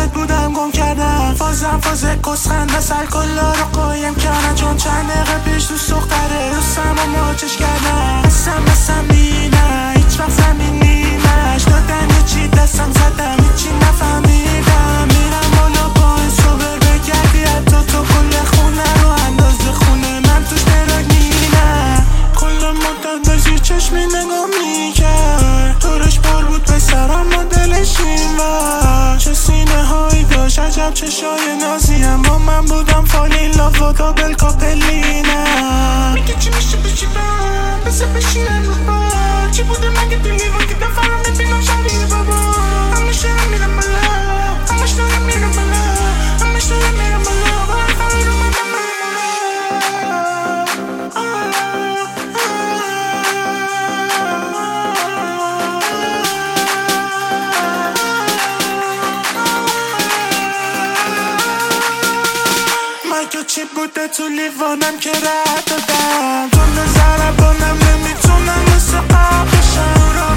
بد بودم گم کردم فاز کسخنده سر کلا رو قایم کردن چون چند دقیقه پیش دوست دختره دوستم و ماچش کردم مثلا مینه هیچ وقت زمین نیمش دادن یه چی دستم زدم هیچی نفهمیدم میرم بالا با این صبر بگردی حتی تو کل خونه رو اندازه خونه من توش دراگینه کل مدت بزیر چشمی نگاه میکرد طورش بار بود به سرم و دلش این ور چه سینه هایی داشت عجب چشای نازی هم با من بودم فالی لافا دابل کاپلینه میگه چی میشه بشی برم بسه بشینم رو بار چی بوده مگه تو لیوان که دفرم نبینم شبیه بابا همش دارم میرم بالا همش دارم میرم بالا همش دارم میرم بالا برای رو من مگه چی بوده تو لیوانم که رد دادم تند ضربانم نمیتونم مثل قبل بشم